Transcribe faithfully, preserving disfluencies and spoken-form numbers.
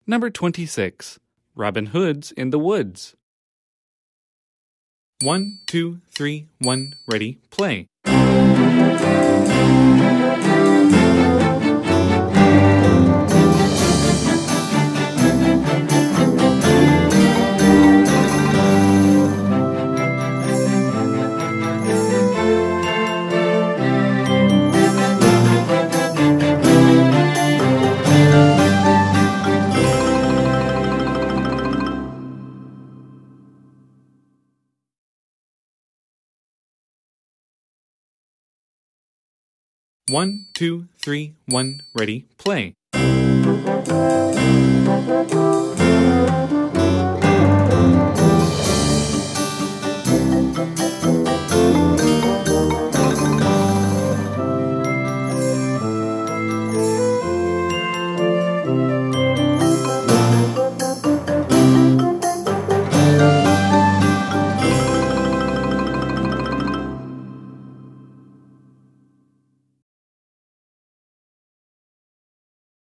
Number twenty-six. Robin Hood's in the Woods. One, two, three, one, ready, play. One, two, three, one, ready, play.